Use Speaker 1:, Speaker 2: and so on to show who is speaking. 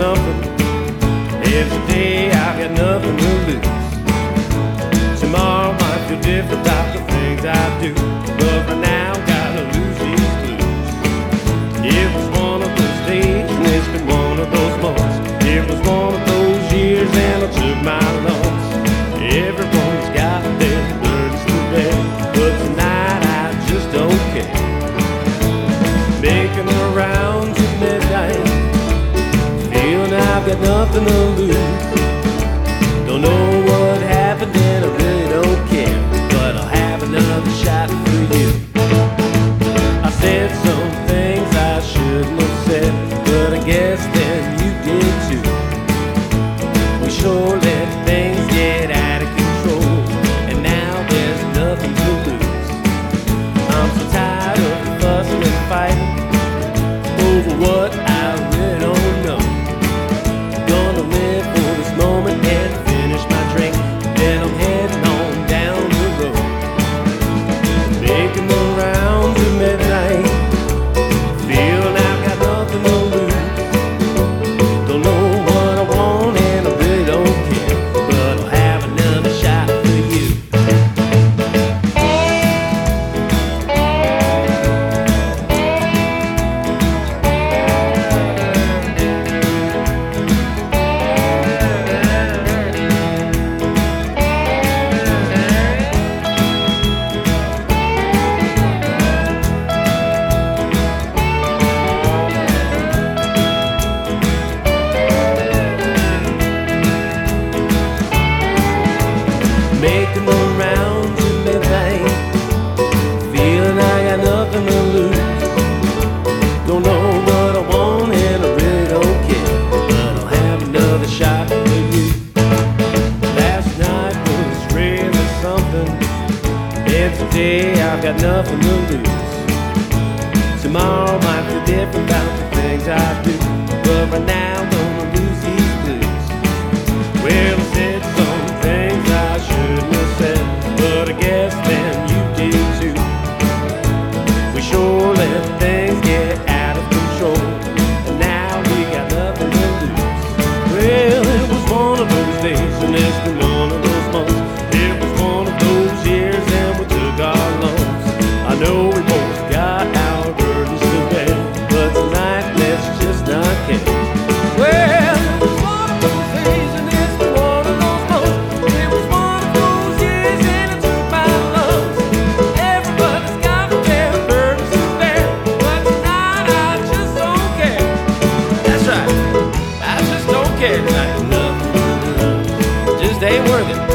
Speaker 1: something. Every day I've got nothing to lose. Tomorrow might feel different about the things I do, but for now gotta lose these blues. It was one of those days and it's been one of those months. It was one of those years and I took my lumps. Everyone's got their burdens to bear, but tonight I just don't care. Making the rounds at midnight, feeling I've got nothing to lose. Don't know what happened and I really don't care, but I'll have another shot for you. I said some things I shouldn't have said, but I guess then you did too. We sure let things get out of control, and now there's nothing to lose. I'm so tired of fussing and fighting over what I really don't know. Gonna live for this moment and finish my drink, then I'm heading on down the road. Making the rounds at midnight, feeling I've got nothing to lose. Don't know what I want and I really don't care, but I'll have another shot for you. Making the rounds at midnight, feeling I got nothing to lose. Don't know what I want and I really don't care, but I'll have another shot for you. Last night was really something, and today I've got nothing to lose. Tomorrow might be different about the things I do, but right now I'm gonna lose these blues. Well, I said some things I shouldn't have said, but I guess then you did too. We sure let things get out of control, and now we got nothing to lose. Well, it was one of those days and it's been one of those months. It was one of those years and we took our lumps. I know we both got our burdens to bear, but tonight let's just not care. Well, it was one of those days and it's been one of those months. It was one of those years and I took my lumps. Everybody's got their burdens to bear, but tonight I just don't care. That's right, I just don't care tonight. Nothing, just ain't worth it.